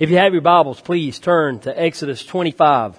If you have your Bibles, please turn to Exodus 25.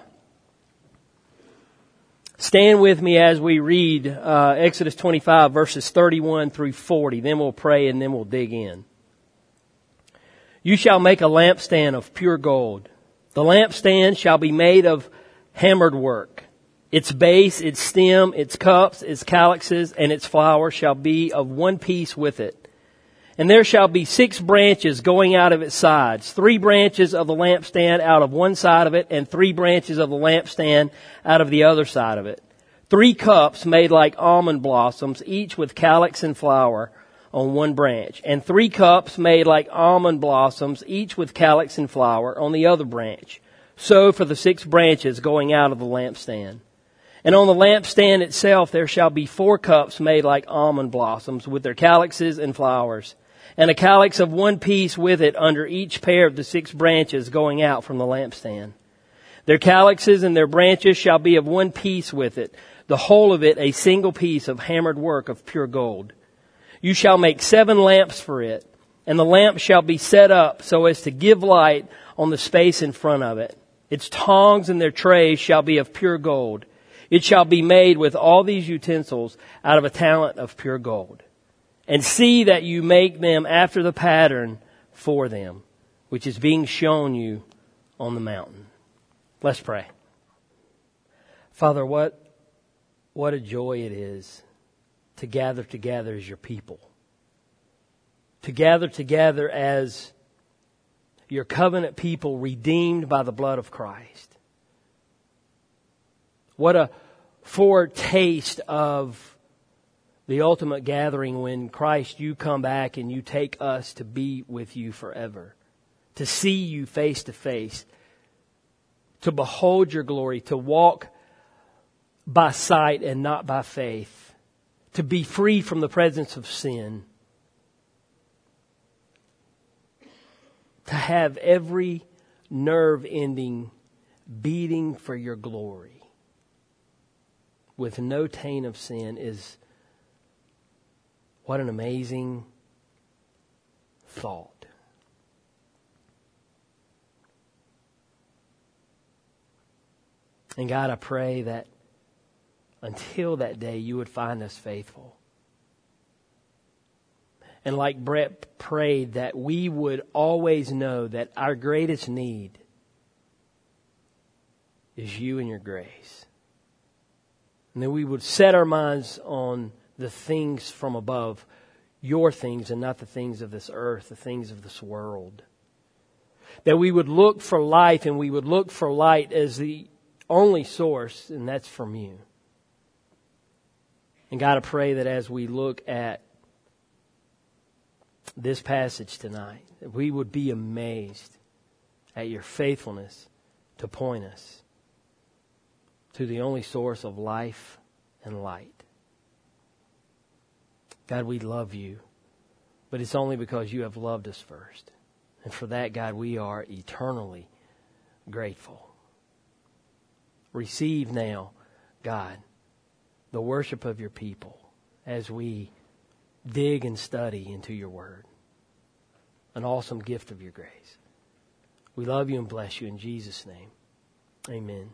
Stand with me as we read Exodus 25, verses 31 through 40. Then we'll pray and then we'll dig in. You shall make a lampstand of pure gold. The lampstand shall be made of hammered work. Its base, its stem, its cups, its calyxes, and its flower shall be of one piece with it. And there shall be 6 branches going out of its sides, 3 branches of the lampstand out of one side of it, and 3 branches of the lampstand out of the other side of it. 3 cups made like almond blossoms, each with calyx and flower on one branch, and 3 cups made like almond blossoms, each with calyx and flower on the other branch. So for the 6 branches going out of the lampstand. And on the lampstand itself there shall be 4 cups made like almond blossoms, with their calyxes and flowers, and a calyx of one piece with it under each pair of the 6 branches going out from the lampstand. Their calyxes and their branches shall be of one piece with it, the whole of it a single piece of hammered work of pure gold. You shall make 7 lamps for it, and the lamp shall be set up so as to give light on the space in front of it. Its tongs and their trays shall be of pure gold. It shall be made with all these utensils out of a talent of pure gold. And see that you make them after the pattern for them, which is being shown you on the mountain. Let's pray. Father, what a joy it is to gather together as your people. To gather together as your covenant people redeemed by the blood of Christ. What a foretaste of the ultimate gathering when Christ, you come back and you take us to be with you forever. To see you face to face. To behold your glory. To walk by sight and not by faith. To be free from the presence of sin. To have every nerve ending beating for your glory. With no taint of sin is what an amazing thought. And God, I pray that until that day you would find us faithful. And like Brett prayed, that we would always know that our greatest need is you and your grace. And that we would set our minds on the things from above, your things and not the things of this earth, the things of this world. That we would look for life and we would look for light as the only source, and that's from you. And God, I pray that as we look at this passage tonight, that we would be amazed at your faithfulness to point us to the only source of life and light. God, we love you, but it's only because you have loved us first. And for that, God, we are eternally grateful. Receive now, God, the worship of your people as we dig and study into your word. An awesome gift of your grace. We love you and bless you in Jesus' name. Amen.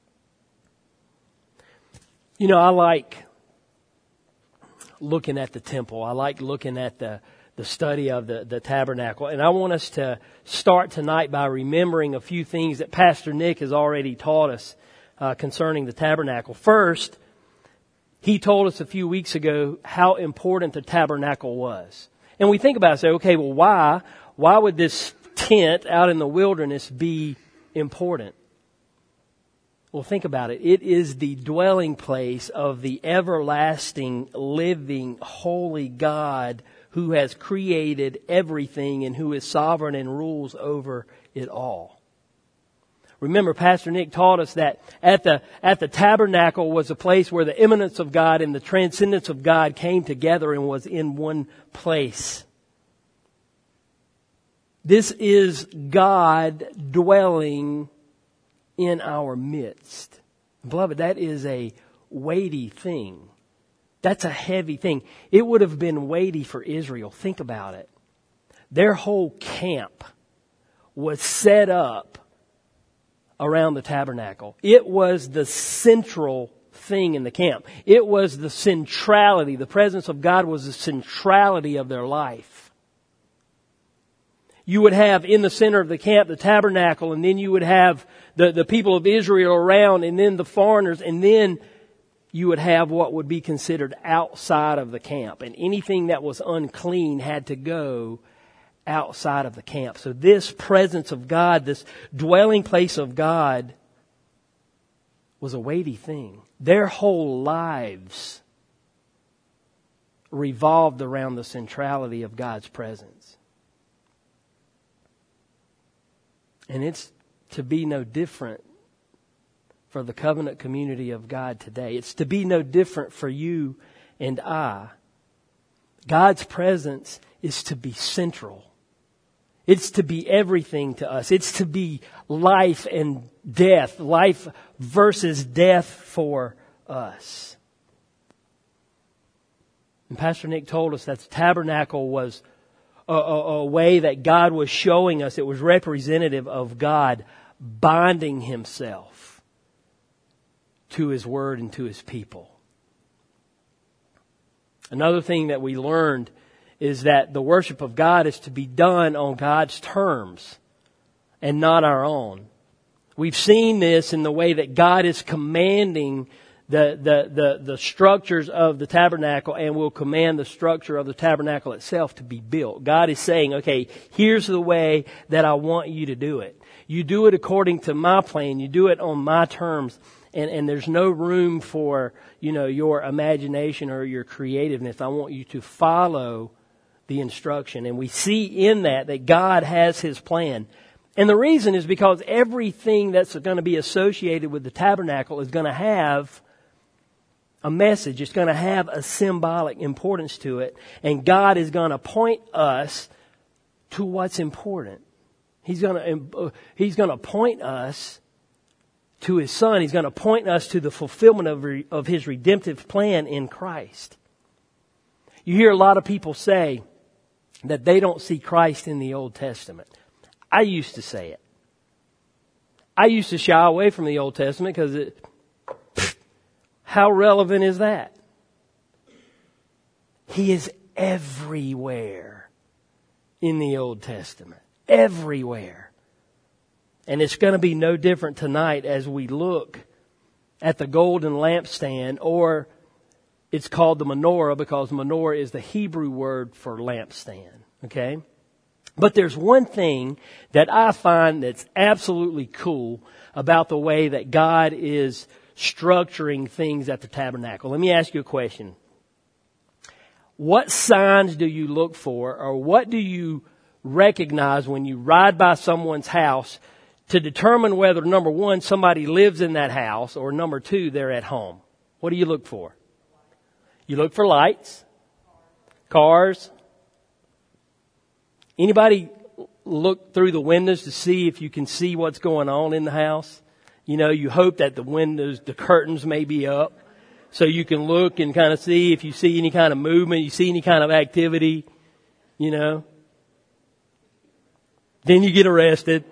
You know, I like looking at the temple. I like looking at the study of the tabernacle. And I want us to start tonight by remembering a few things that Pastor Nick has already taught us concerning the tabernacle. First, he told us a few weeks ago how important the tabernacle was. And we think about it, say, okay, well, why would this tent out in the wilderness be important? Well, think about it. It is the dwelling place of the everlasting, living, holy God who has created everything and who is sovereign and rules over it all. Remember, Pastor Nick taught us that at the tabernacle was a place where the immanence of God and the transcendence of God came together and was in one place. This is God dwelling in our midst. Beloved, that is a weighty thing. That's a heavy thing. It would have been weighty for Israel. Think about it. Their whole camp was set up around the tabernacle. It was the central thing in the camp. It was the centrality. The presence of God was the centrality of their life. You would have in the center of the camp the tabernacle, and then you would have the people of Israel around, and then the foreigners, and then you would have what would be considered outside of the camp. And anything that was unclean had to go outside of the camp. So this presence of God, this dwelling place of God, was a weighty thing. Their whole lives revolved around the centrality of God's presence. And it's to be no different for the covenant community of God today. It's to be no different for you and I. God's presence is to be central. It's to be everything to us. It's to be life and death, life versus death for us. And Pastor Nick told us that the tabernacle was a way that God was showing us. It was representative of God binding Himself to His Word and to His people. Another thing that we learned is that the worship of God is to be done on God's terms and not our own. We've seen this in the way that God is commanding the structures of the tabernacle, and will command the structure of the tabernacle itself to be built. God is saying, okay, here's the way that I want you to do it. You do it according to my plan. You do it on my terms. And there's no room for, your imagination or your creativeness. I want you to follow the instruction. And we see in that God has His plan. And the reason is because everything that's going to be associated with the tabernacle is going to have a message. It's going to have a symbolic importance to it. And God is going to point us to what's important. He's going to point us to His Son. He's going to point us to the fulfillment of His redemptive plan in Christ. You hear a lot of people say that they don't see Christ in the Old Testament. I used to say it. I used to shy away from the Old Testament because how relevant is that? He is everywhere in the Old Testament. Everywhere. And it's going to be no different tonight as we look at the golden lampstand, or it's called the menorah because menorah is the Hebrew word for lampstand. Okay? But there's one thing that I find that's absolutely cool about the way that God is structuring things at the tabernacle. Let me ask you a question. What signs do you look for, or what do you recognize when you ride by someone's house to determine whether, number one, somebody lives in that house, or number two, they're at home? What do you look for? You look for lights, cars. Anybody look through the windows to see if you can see what's going on in the house? You hope that the windows, the curtains may be up so you can look and kind of see if you see any kind of movement, you see any kind of activity, Then you get arrested.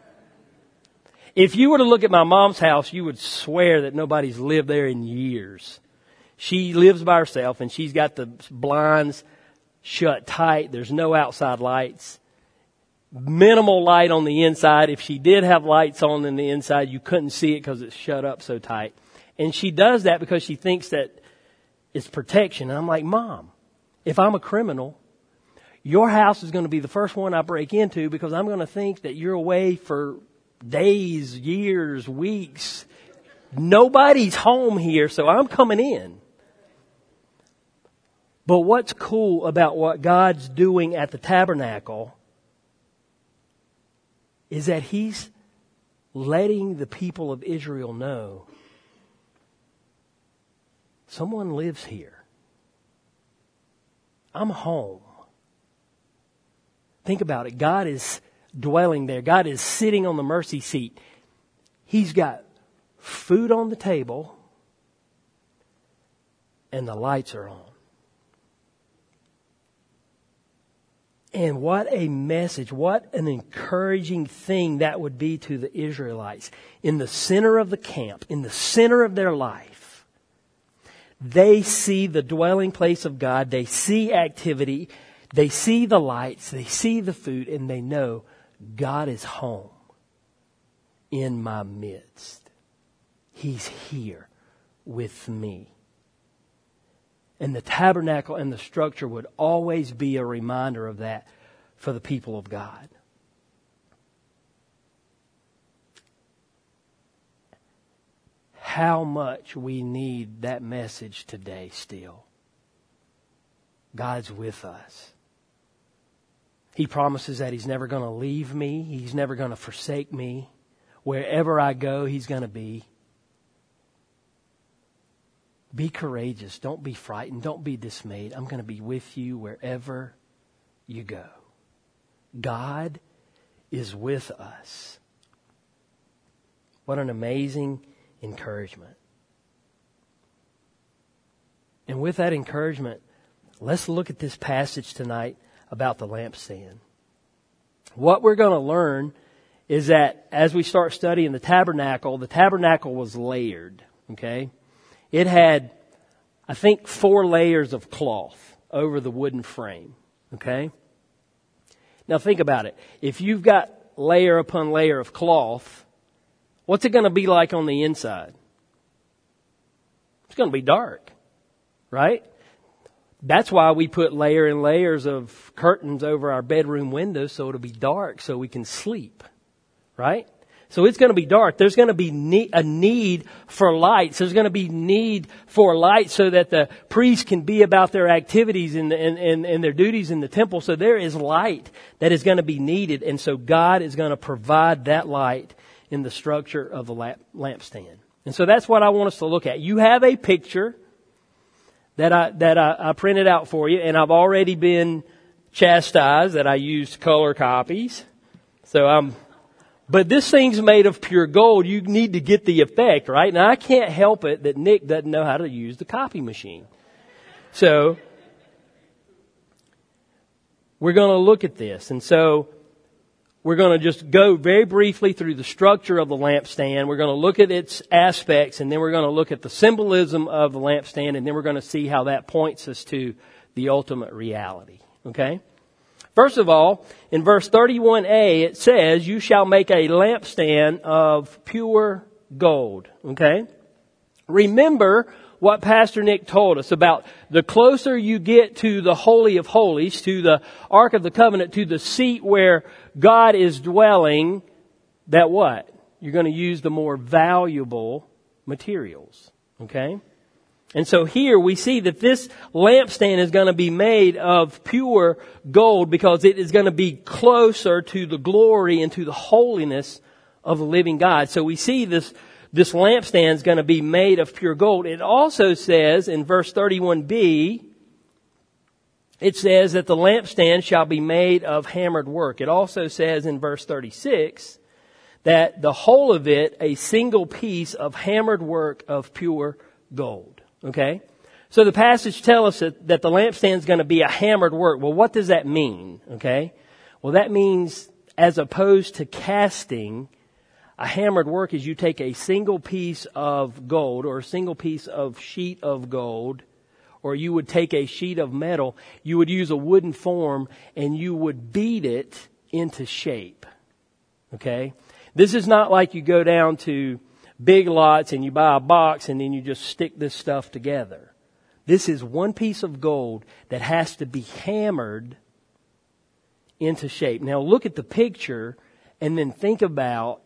If you were to look at my mom's house, you would swear that nobody's lived there in years. She lives by herself, and she's got the blinds shut tight. There's no outside lights. Minimal light on the inside. If she did have lights on in the inside, you couldn't see it because it's shut up so tight. And she does that because she thinks that it's protection. And I'm like, Mom, if I'm a criminal, your house is going to be the first one I break into because I'm going to think that you're away for days, years, weeks. Nobody's home here, so I'm coming in. But what's cool about what God's doing at the tabernacle is that He's letting the people of Israel know someone lives here. I'm home. Think about it. God is dwelling there. God is sitting on the mercy seat. He's got food on the table and the lights are on. And what a message, what an encouraging thing that would be to the Israelites. In the center of the camp, in the center of their life, they see the dwelling place of God, they see activity, they see the lights, they see the food, and they know God is home in my midst. He's here with me. And the tabernacle and the structure would always be a reminder of that for the people of God. How much we need that message today still. God's with us. He promises that He's never going to leave me. He's never going to forsake me. Wherever I go, He's going to be. Be courageous. Don't be frightened. Don't be dismayed. I'm going to be with you wherever you go. God is with us. What an amazing encouragement. And with that encouragement, let's look at this passage tonight about the lampstand. What we're going to learn is that as we start studying the tabernacle was layered. Okay? It had, I think, 4 layers of cloth over the wooden frame. Okay? Now think about it. If you've got layer upon layer of cloth, what's it going to be like on the inside? It's going to be dark. Right? That's why we put layer and layers of curtains over our bedroom windows so it'll be dark so we can sleep. Right? So it's going to be dark. There's going to be a need for lights. There's going to be need for light so that the priests can be about their activities and their duties in the temple. So there is light that is going to be needed. And so God is going to provide that light in the structure of the lampstand. And so that's what I want us to look at. You have a picture that I printed out for you, and I've already been chastised that I used color copies. But this thing's made of pure gold. You need to get the effect, right? Now, I can't help it that Nick doesn't know how to use the copy machine. So, we're going to look at this. And so, we're going to just go very briefly through the structure of the lampstand. We're going to look at its aspects, and then we're going to look at the symbolism of the lampstand, and then we're going to see how that points us to the ultimate reality. Okay? First of all, in verse 31a, it says, you shall make a lampstand of pure gold. Okay? Remember what Pastor Nick told us about the closer you get to the Holy of Holies, to the Ark of the Covenant, to the seat where God is dwelling, that what? You're going to use the more valuable materials. Okay? And so here we see that this lampstand is going to be made of pure gold because it is going to be closer to the glory and to the holiness of the living God. So we see this lampstand is going to be made of pure gold. It also says in verse 31b, it says that the lampstand shall be made of hammered work. It also says in verse 36 that the whole of it, a single piece of hammered work of pure gold. Okay? So the passage tells us that the lampstand is going to be a hammered work. Well, what does that mean? Okay? Well, that means as opposed to casting, a hammered work is you take a single piece of gold or a single piece of sheet of gold, or you would take a sheet of metal, you would use a wooden form and you would beat it into shape. Okay? This is not like you go down to Big Lots and you buy a box and then you just stick this stuff together. This is one piece of gold that has to be hammered into shape. Now look at the picture and then think about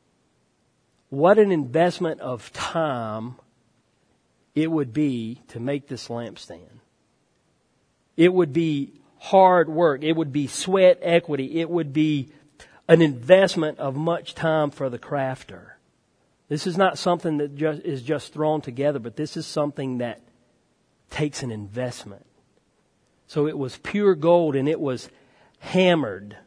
what an investment of time it would be to make this lampstand. It would be hard work. It would be sweat equity. It would be an investment of much time for the crafter. This is not something that is just thrown together, but this is something that takes an investment. So it was pure gold and it was hammered.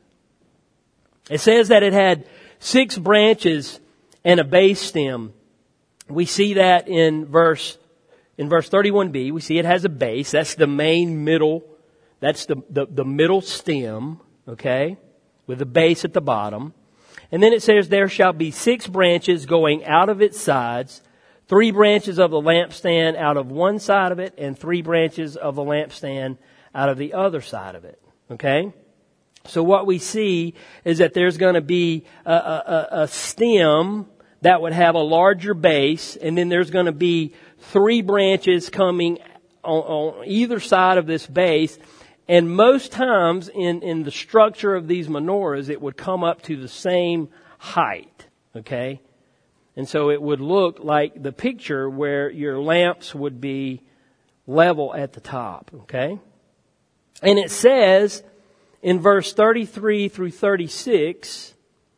It says that it had 6 branches and a base stem. We see that in verse 31b. We see it has a base. That's the main middle That's the middle stem, okay, with the base at the bottom. And then it says, there shall be 6 branches going out of its sides, 3 branches of the lampstand out of one side of it, and 3 branches of the lampstand out of the other side of it. Okay? So what we see is that there's going to be a stem that would have a larger base, and then there's going to be 3 branches coming on either side of this base. And most times in the structure of these menorahs, it would come up to the same height. Okay? And so it would look like the picture where your lamps would be level at the top. Okay? And it says in verse 33 through 36,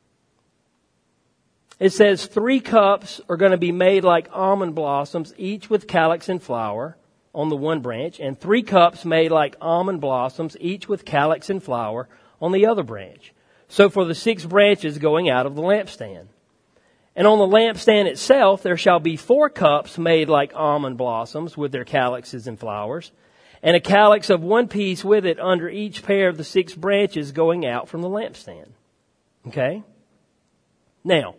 it says 3 cups are going to be made like almond blossoms, each with calyx and flower on the one branch, and 3 cups made like almond blossoms, each with calyx and flower on the other branch. So for the 6 branches going out of the lampstand. And on the lampstand itself there shall be 4 cups made like almond blossoms with their calyxes and flowers, and a calyx of one piece with it under each pair of the 6 branches going out from the lampstand. Okay? Now,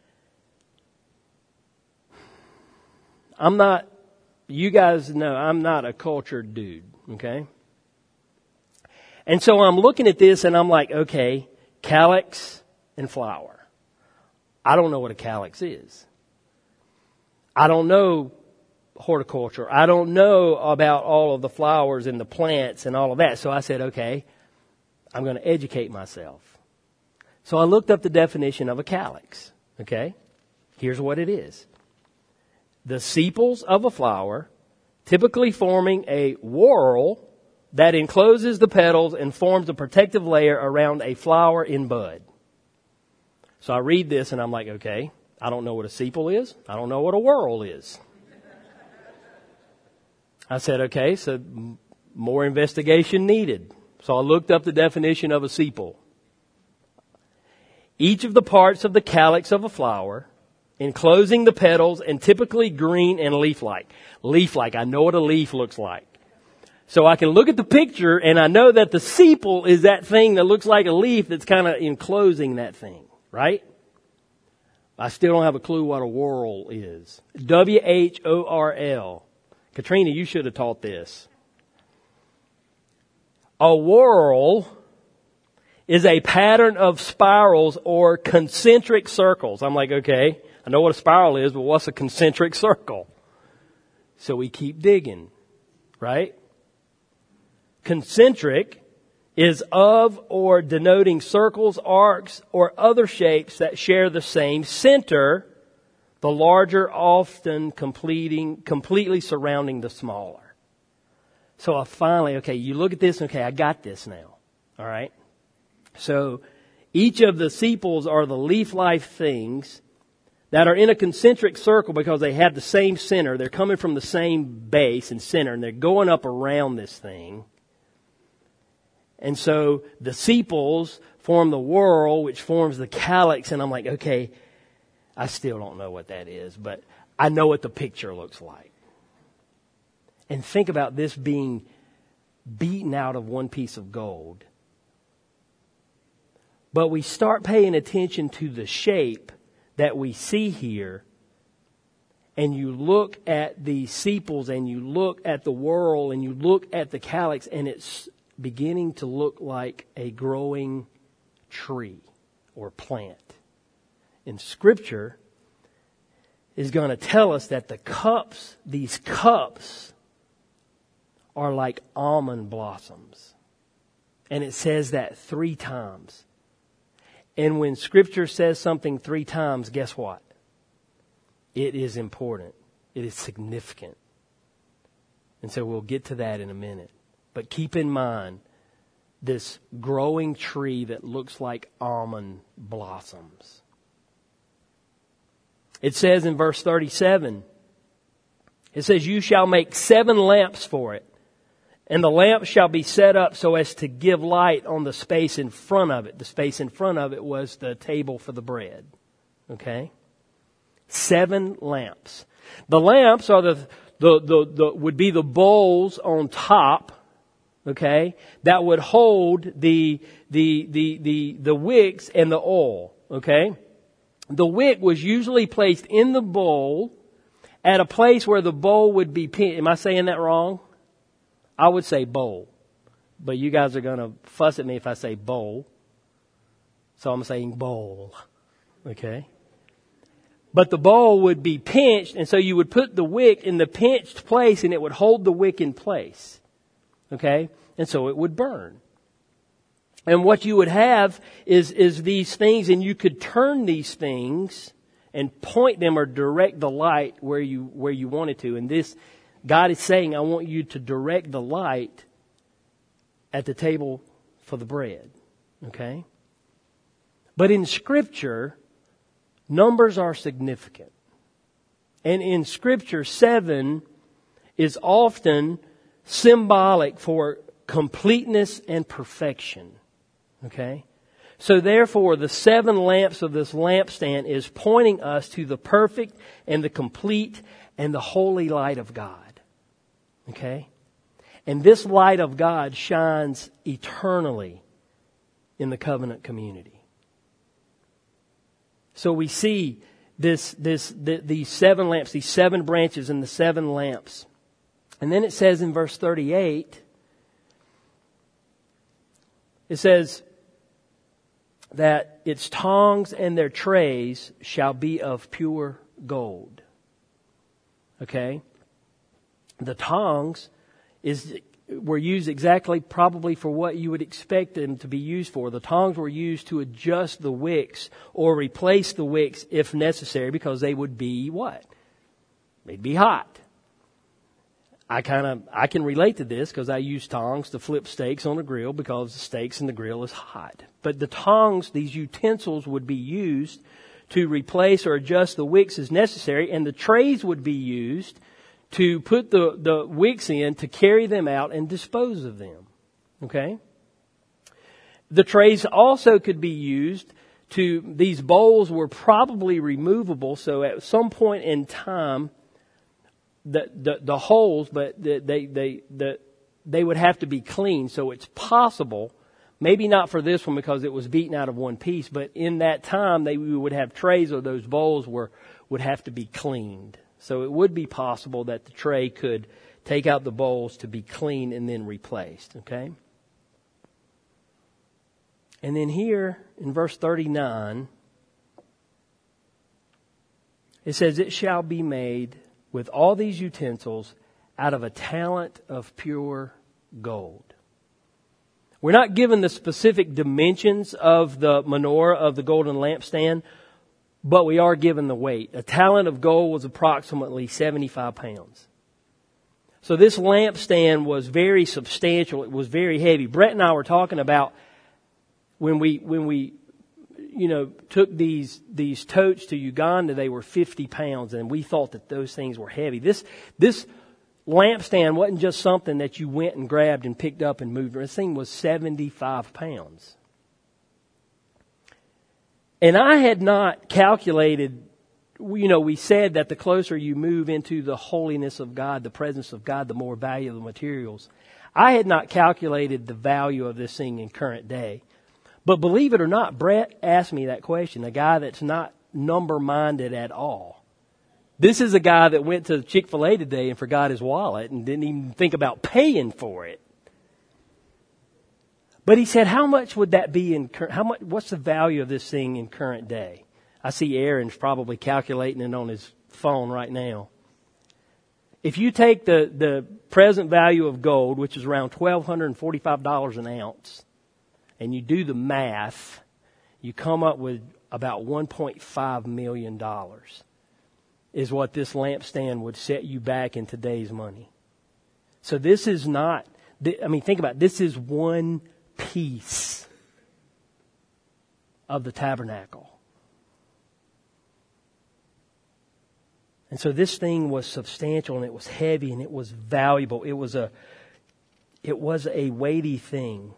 you guys know I'm not a cultured dude, okay? And so I'm looking at this and I'm like, okay, calyx and flower. I don't know what a calyx is. I don't know horticulture. I don't know about all of the flowers and the plants and all of that. So I said, okay, I'm going to educate myself. So I looked up the definition of a calyx, okay? Here's what it is. The sepals of a flower, typically forming a whorl that encloses the petals and forms a protective layer around a flower in bud. So I read this and I'm like, okay, I don't know what a sepal is. I don't know what a whorl is. I said, okay, so more investigation needed. So I looked up the definition of a sepal. Each of the parts of the calyx of a flower, enclosing the petals and typically green and leaf-like. Leaf-like, I know what a leaf looks like. So I can look at the picture and I know that the sepal is that thing that looks like a leaf that's kind of enclosing that thing, right? I still don't have a clue what a whorl is. W-H-O-R-L. Katrina, you should have taught this. A whorl is a pattern of spirals or concentric circles. I'm like, okay, I know what a spiral is, but what's a concentric circle? So we keep digging, right? Concentric is of or denoting circles, arcs, or other shapes that share the same center, the larger often completely surrounding the smaller. So I finally, okay, you look at this, okay, I got this now. All right? So each of the sepals are the leaf-like things that are in a concentric circle because they have the same center. They're coming from the same base and center, and they're going up around this thing. And so the sepals form the whorl, which forms the calyx, and I'm like, okay, I still don't know what that is, but I know what the picture looks like. And think about this being beaten out of one piece of gold. But we start paying attention to the shape that we see here, and you look at the sepals, and you look at the whorl, and you look at the calyx, and it's beginning to look like a growing tree or plant. And Scripture is going to tell us that these cups are like almond blossoms. And it says that 3 times. And when Scripture says something 3 times, guess what? It is important. It is significant. And so we'll get to that in a minute. But keep in mind this growing tree that looks like almond blossoms. It says in verse 37, it says, you shall make 7 lamps for it, and the lamps shall be set up so as to give light on the space in front of it. The space in front of it was the table for the bread. Okay? 7 lamps. The lamps are would be the bowls on top okay, that would hold the wicks and the oil, okay? The wick was usually placed in the bowl at a place where the bowl would be pinched. Am I saying that wrong? I would say bowl. But you guys are going to fuss at me if I say bowl. So I'm saying bowl. Okay? But the bowl would be pinched, and so you would put the wick in the pinched place, and it would hold the wick in place. Okay? And so it would burn. And what you would have is these things, and you could turn these things and point them or direct the light where you wanted to. And this, God is saying, I want you to direct the light at the table for the bread. Okay? But in Scripture, numbers are significant. And in Scripture, 7 is often symbolic for completeness and perfection. Okay? So therefore, the 7 lamps of this lampstand is pointing us to the perfect and the complete and the holy light of God. Okay? And this light of God shines eternally in the covenant community. So we see these 7 lamps, these 7 branches and the 7 lamps. And then it says in verse 38, it says that its tongs and their trays shall be of pure gold. Okay? The tongs were used exactly probably for what you would expect them to be used for. The tongs were used to adjust the wicks or replace the wicks if necessary, because they would be what? They'd be hot. I can relate to this because I use tongs to flip steaks on a grill because the steaks in the grill is hot. But the tongs, these utensils, would be used to replace or adjust the wicks as necessary, and the trays would be used to put the wicks in to carry them out and dispose of them. Okay? The trays also could be used these bowls were probably removable, so at some point in time, the holes, but they would have to be cleaned. So it's possible, maybe not for this one because it was beaten out of one piece, but in that time we would have trays, or those bowls would have to be cleaned. So it would be possible that the tray could take out the bowls to be cleaned and then replaced. Okay? And then here in verse 39, it says, "It shall be made with all these utensils out of a talent of pure gold." We're not given the specific dimensions of the menorah of the golden lampstand, but we are given the weight. A talent of gold was approximately 75 pounds. So this lampstand was very substantial. It was very heavy. Brett and I were talking about when we took these totes to Uganda, they were 50 pounds, and we thought that those things were heavy. This lampstand wasn't just something that you went and grabbed and picked up and moved. This thing was 75 pounds. And I had not calculated, we said that the closer you move into the holiness of God, the presence of God, the more valuable the materials. I had not calculated the value of this thing in current day. But believe it or not, Brett asked me that question, a guy that's not number-minded at all. This is a guy that went to Chick-fil-A today and forgot his wallet and didn't even think about paying for it. But he said, how much would that be what's the value of this thing in current day? I see Aaron's probably calculating it on his phone right now. If you take the present value of gold, which is around $1,245 an ounce, and you do the math, you come up with about $1.5 million is what this lampstand would set you back in today's money. So this is not, think about it, this is one piece of the tabernacle. And so this thing was substantial, and it was heavy, and it was valuable. It was a weighty thing.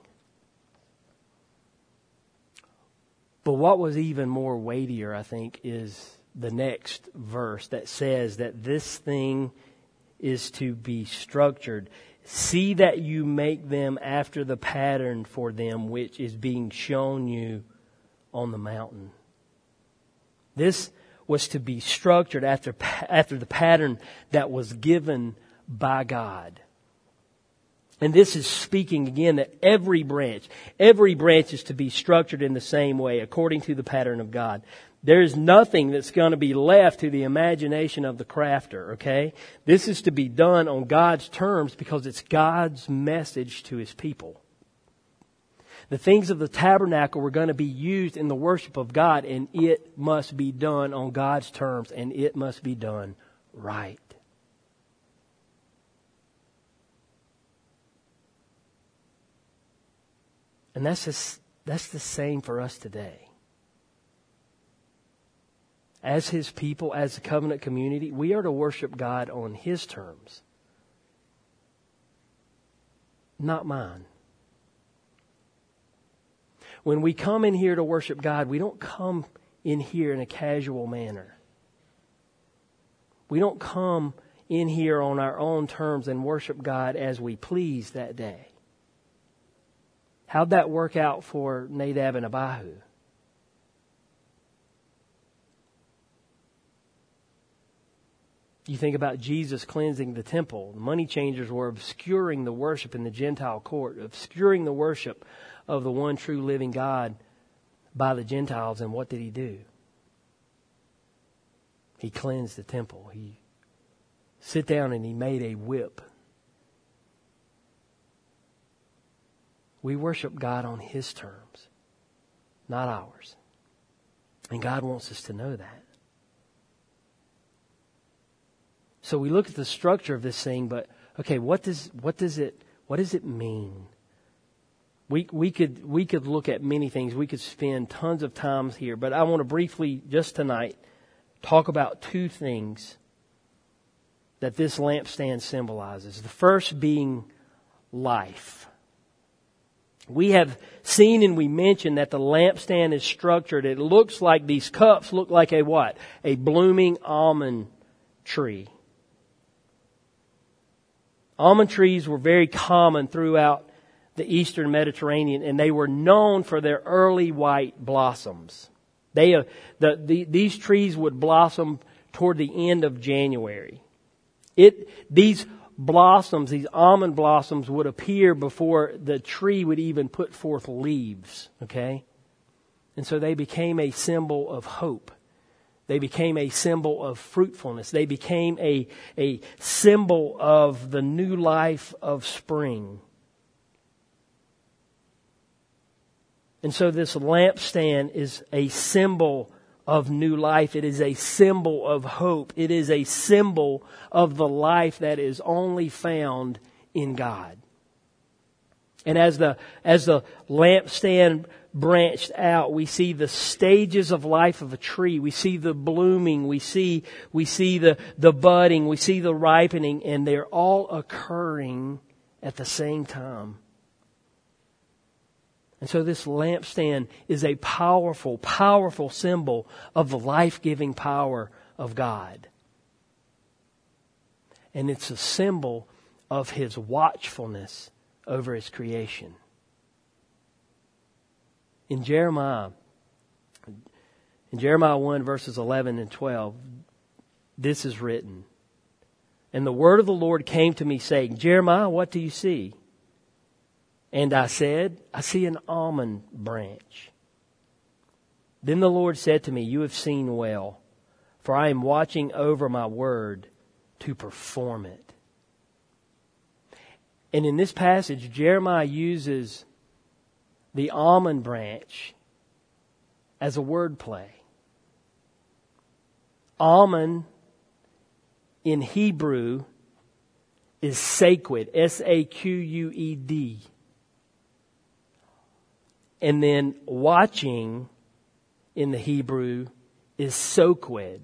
But what was even more weightier, I think, is the next verse that says that this thing is to be structured. See that you make them after the pattern for them which is being shown you on the mountain. This was to be structured after the pattern that was given by God. And this is speaking again that every branch is to be structured in the same way according to the pattern of God. There is nothing that's going to be left to the imagination of the crafter, okay? This is to be done on God's terms because it's God's message to His people. The things of the tabernacle were going to be used in the worship of God, and it must be done on God's terms, and it must be done right. And that's the same for us today. As His people, as a covenant community, we are to worship God on His terms, not mine. When we come in here to worship God, we don't come in here in a casual manner. We don't come in here on our own terms and worship God as we please that day. How'd that work out for Nadab and Abihu? You think about Jesus cleansing the temple. The money changers were obscuring the worship in the Gentile court, obscuring the worship of the one true living God by the Gentiles. And what did He do? He cleansed the temple. He sat down and He made a whip. We worship God on His terms, not ours. And God wants us to know that. So we look at the structure of this thing, but okay, what does it mean? We could look at many things. We could spend tons of time here, but I want to briefly, just tonight, talk about two things that this lampstand symbolizes. The first being life. We have seen and we mentioned that the lampstand is structured. It looks like these cups look like a what? A blooming almond tree. Almond trees were very common throughout the Eastern Mediterranean, and they were known for their early white blossoms. These trees would blossom toward the end of January. These almond blossoms would appear before the tree would even put forth leaves, okay? And so they became a symbol of hope. They became a symbol of fruitfulness. They became a symbol of the new life of spring. And so this lampstand is a symbol of new life. It is a symbol of hope. It is a symbol of the life that is only found in God. And as the lampstand branched out, we see the stages of life of a tree. We see the blooming. We see the budding. We see the ripening, and they're all occurring at the same time. And so this lampstand is a powerful, powerful symbol of the life-giving power of God. And it's a symbol of His watchfulness over His creation. In Jeremiah 1 verses 11 and 12, this is written. And the word of the Lord came to me saying, Jeremiah, what do you see? And I said, I see an almond branch. Then the Lord said to me, you have seen well, for I am watching over my word to perform it. And in this passage, Jeremiah uses the almond branch as a word play. Almond in Hebrew is saqued, S-A-Q-U-E-D. And then watching in the Hebrew is soqued,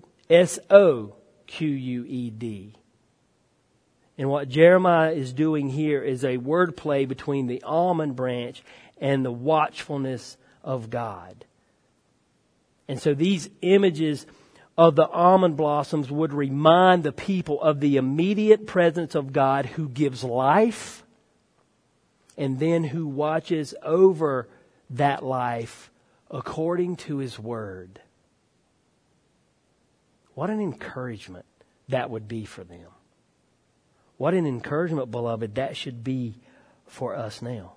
S-O-Q-U-E-D. And what Jeremiah is doing here is a word play between the almond branch and the watchfulness of God. And so these images of the almond blossoms would remind the people of the immediate presence of God who gives life and then who watches over that life according to His Word. What an encouragement that would be for them. What an encouragement, beloved, that should be for us now.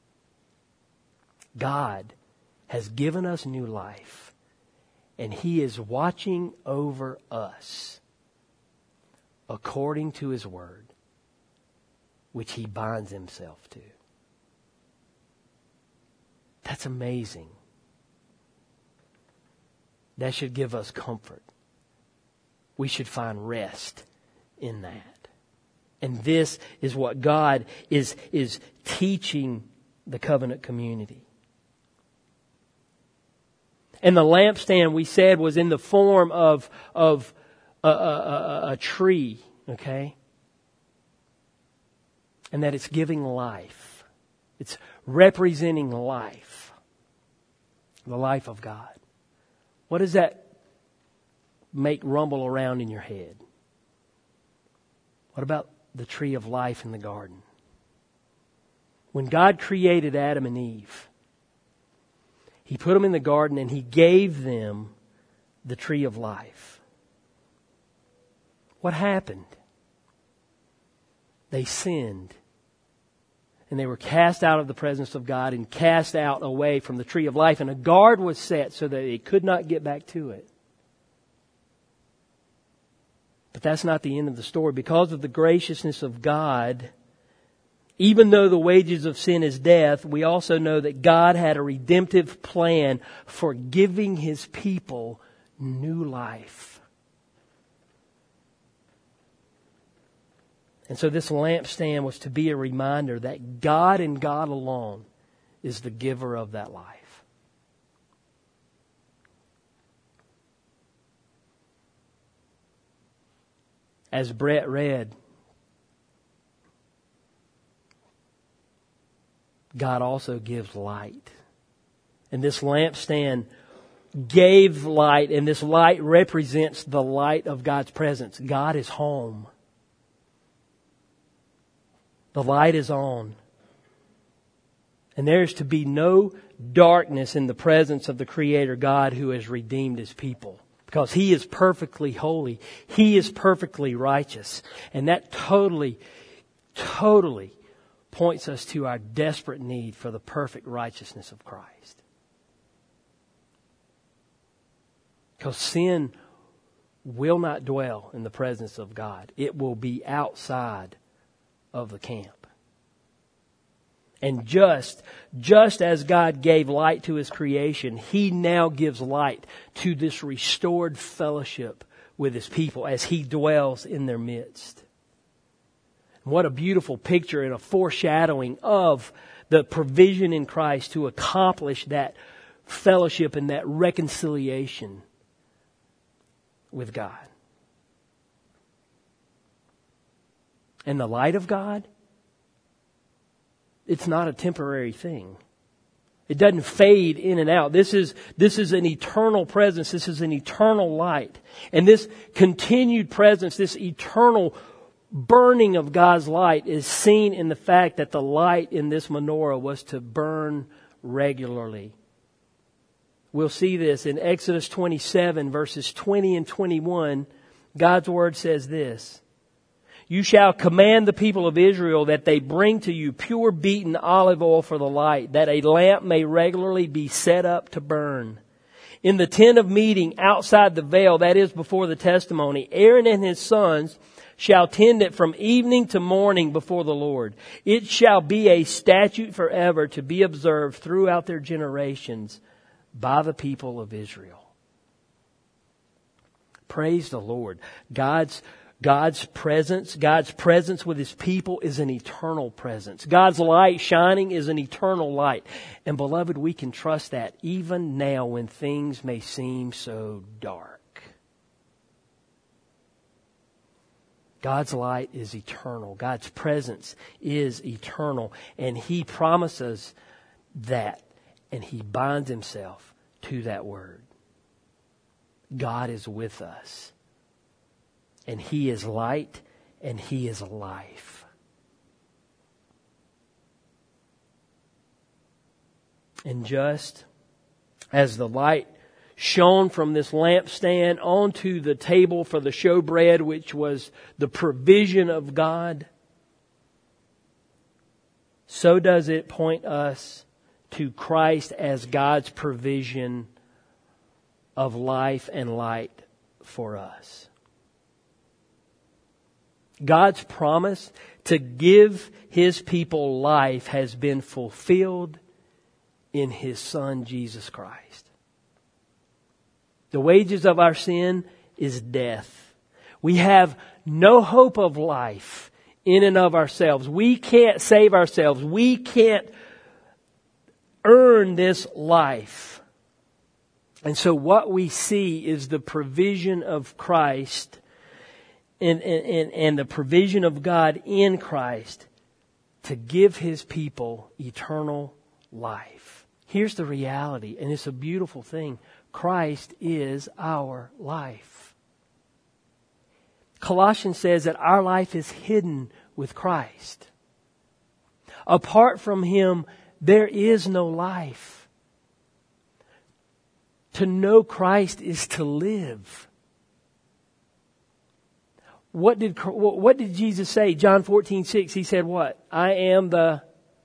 God has given us new life, and He is watching over us according to His Word, which He binds Himself to. That's amazing. That should give us comfort. We should find rest in that. And this is what God is teaching the covenant community. And the lampstand, we said, was in the form of a tree, okay? And that it's giving life. It's representing life. The life of God. What does that make rumble around in your head? What about the tree of life in the garden? When God created Adam and Eve, He put them in the garden and He gave them the tree of life. What happened? They sinned. And they were cast out of the presence of God and cast out away from the tree of life. And a guard was set so that they could not get back to it. But that's not the end of the story. Because of the graciousness of God, even though the wages of sin is death, we also know that God had a redemptive plan for giving His people new life. And so this lampstand was to be a reminder that God and God alone is the giver of that life. As Brett read, God also gives light. And this lampstand gave light, and this light represents the light of God's presence. God is home. The light is on. And there is to be no darkness in the presence of the Creator God who has redeemed His people. Because He is perfectly holy. He is perfectly righteous. And that totally points us to our desperate need for the perfect righteousness of Christ. Because sin will not dwell in the presence of God. It will be outside of the camp. And just as God gave light to His creation, He now gives light to this restored fellowship with His people as He dwells in their midst. What a beautiful picture and a foreshadowing of the provision in Christ to accomplish that fellowship and that reconciliation with God. And the light of God, it's not a temporary thing. It doesn't fade in and out. This is an eternal presence. This is an eternal light. And this continued presence, this eternal burning of God's light is seen in the fact that the light in this menorah was to burn regularly. We'll see this in Exodus 27 verses 20 and 21. God's Word says this. You shall command the people of Israel that they bring to you pure beaten olive oil for the light, that a lamp may regularly be set up to burn. In the tent of meeting outside the veil, that is before the testimony, Aaron and his sons shall tend it from evening to morning before the Lord. It shall be a statute forever to be observed throughout their generations by the people of Israel. Praise the Lord. God's presence with His people is an eternal presence. God's light shining is an eternal light. And beloved, we can trust that even now when things may seem so dark. God's light is eternal. God's presence is eternal. And He promises that. And He binds Himself to that word. God is with us. And He is light and He is life. And just as the light shone from this lampstand onto the table for the showbread, which was the provision of God, so does it point us to Christ as God's provision of life and light for us. God's promise to give His people life has been fulfilled in His Son, Jesus Christ. The wages of our sin is death. We have no hope of life in and of ourselves. We can't save ourselves. We can't earn this life. And so what we see is the provision of Christ and the provision of God in Christ to give His people eternal life. Here's the reality, and it's a beautiful thing. Christ is our life. Colossians says that our life is hidden with Christ. Apart from Him, there is no life. To know Christ is to live. What did Jesus say? John 14:6. He said what? I am the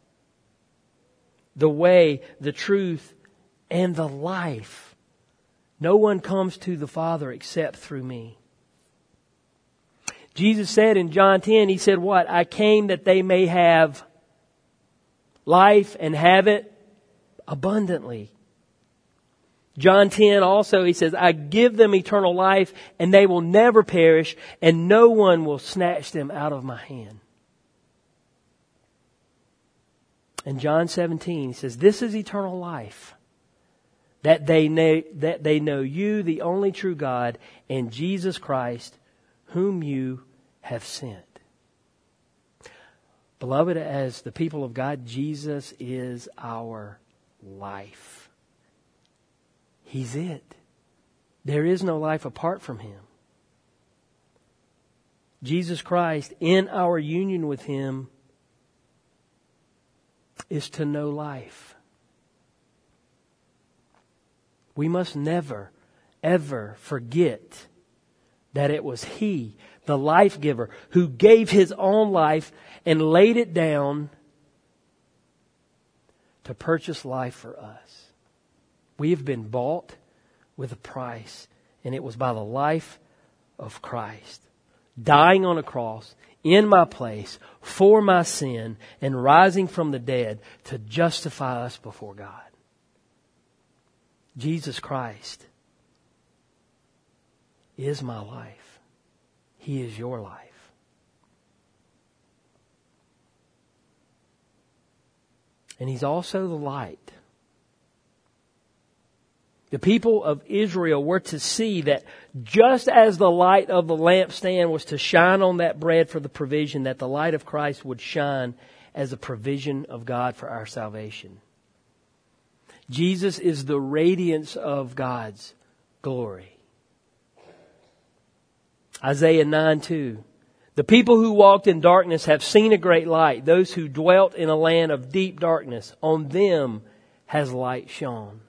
way, the truth, and the life. No one comes to the Father except through me. Jesus said in John 10, He said what? I came that they may have life and have it abundantly. John 10 also, He says, I give them eternal life and they will never perish and no one will snatch them out of my hand. In John 17, He says, this is eternal life, that they know you, the only true God, and Jesus Christ, whom you have sent. Beloved, as the people of God, Jesus is our life. He's it. There is no life apart from Him. Jesus Christ, in our union with Him, is to know life. We must never, ever forget that it was He, the life giver, who gave His own life and laid it down to purchase life for us. We have been bought with a price, and it was by the life of Christ, dying on a cross in my place for my sin and rising from the dead to justify us before God. Jesus Christ is my life. He is your life. And He's also the light. The people of Israel were to see that just as the light of the lampstand was to shine on that bread for the provision, that the light of Christ would shine as a provision of God for our salvation. Jesus is the radiance of God's glory. Isaiah 9:2. The people who walked in darkness have seen a great light. Those who dwelt in a land of deep darkness, on them has light shone.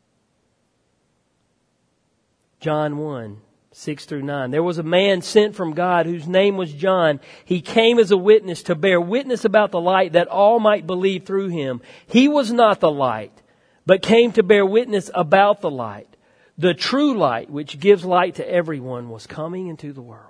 John 1:6-9. There was a man sent from God whose name was John. He came as a witness to bear witness about the light that all might believe through him. He was not the light, but came to bear witness about the light. The true light, which gives light to everyone, was coming into the world.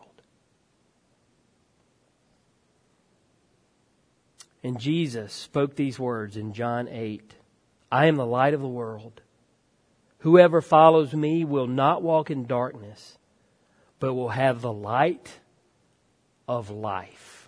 And Jesus spoke these words in John 8. I am the light of the world. Whoever follows me will not walk in darkness, but will have the light of life.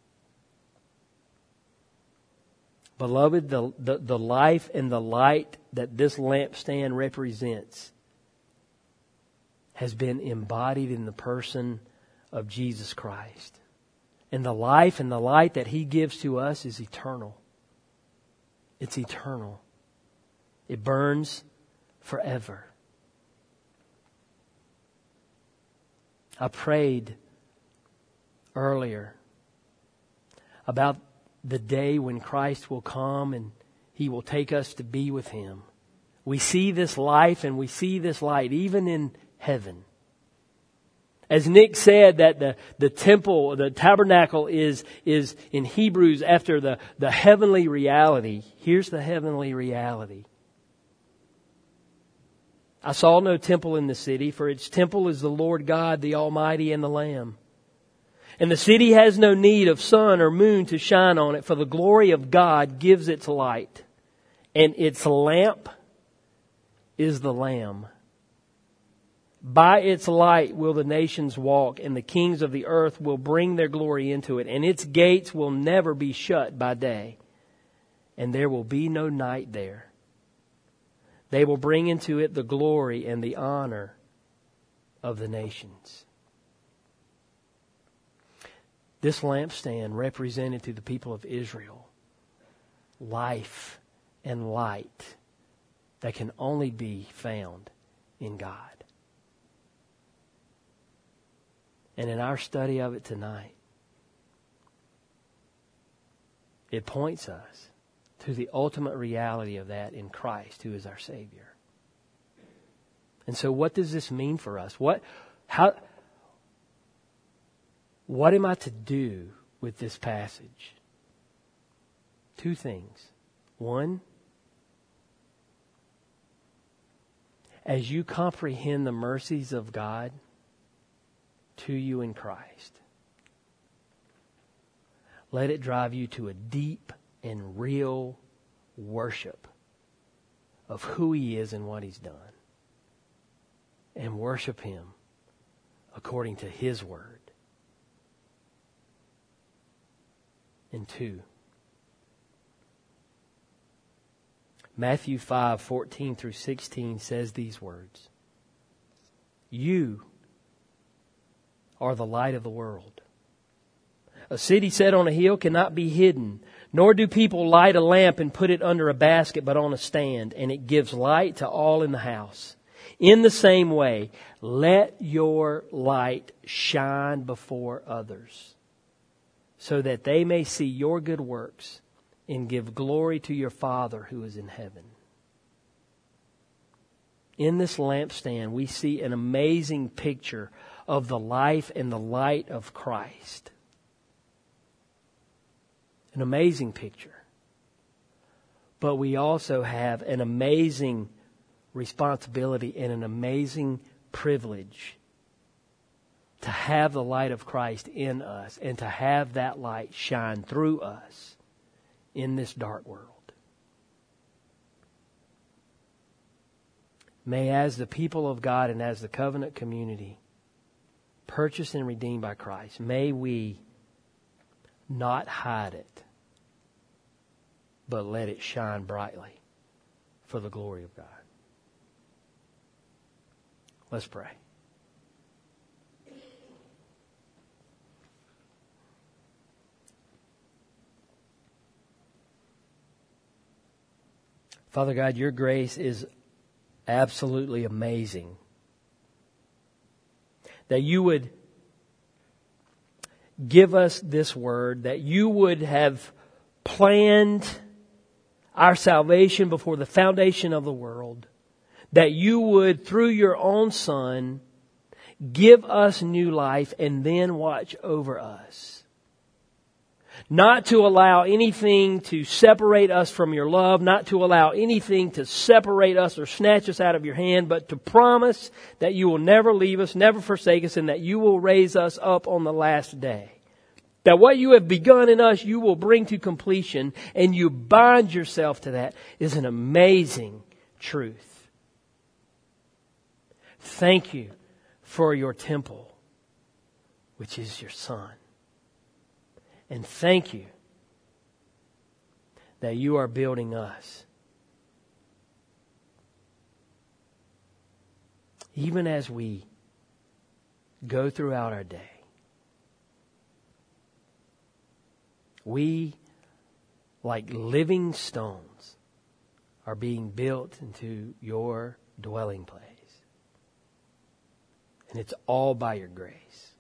Beloved, the life and the light that this lampstand represents has been embodied in the person of Jesus Christ. And the life and the light that He gives to us is eternal. It's eternal. It burns forever. I prayed earlier about the day when Christ will come and He will take us to be with Him. We see this life and we see this light even in heaven. As Nick said, that the temple, the tabernacle is in Hebrews after the heavenly reality. Here's the heavenly reality. I saw no temple in the city, for its temple is the Lord God, the Almighty, and the Lamb. And the city has no need of sun or moon to shine on it, for the glory of God gives its light. And its lamp is the Lamb. By its light will the nations walk, and the kings of the earth will bring their glory into it. And its gates will never be shut by day, and there will be no night there. They will bring into it the glory and the honor of the nations. This lampstand represented to the people of Israel life and light that can only be found in God. And in our study of it tonight, it points us to the ultimate reality of that in Christ, who is our Savior. And so what does this mean for us? What am I to do with this passage? Two things. One, as you comprehend the mercies of God to you in Christ, let it drive you to a deep and real worship of who He is and what He's done. And worship Him according to His Word. And two, Matthew 5:14 through 16 says these words. You are the light of the world. A city set on a hill cannot be hidden, nor do people light a lamp and put it under a basket, but on a stand, and it gives light to all in the house. In the same way, let your light shine before others, so that they may see your good works and give glory to your Father who is in heaven. In this lampstand, we see an amazing picture of the life and the light of Christ. An amazing picture. But we also have an amazing responsibility and an amazing privilege to have the light of Christ in us and to have that light shine through us in this dark world. May, as the people of God and as the covenant community, purchased and redeemed by Christ, may we not hide it, but let it shine brightly for the glory of God. Let's pray. Father God, your grace is absolutely amazing. That you would give us this word, that you would have planned our salvation before the foundation of the world, that you would, through your own Son, give us new life and then watch over us. Not to allow anything to separate us from your love, not to allow anything to separate us or snatch us out of your hand, but to promise that you will never leave us, never forsake us, and that you will raise us up on the last day. That what you have begun in us, you will bring to completion, and you bind yourself to that, is an amazing truth. Thank you for your temple, which is your Son. And thank you that you are building us. Even as we go throughout our day, we, like living stones, are being built into your dwelling place. And it's all by your grace.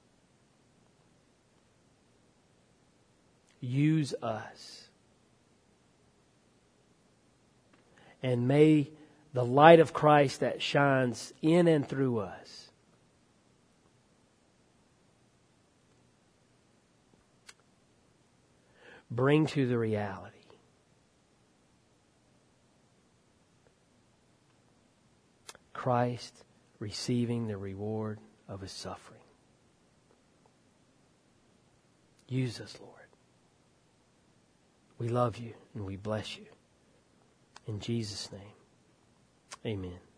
Use us. And may the light of Christ that shines in and through us bring to the reality Christ receiving the reward of His suffering. Use us, Lord. We love You and we bless You. In Jesus' name, amen.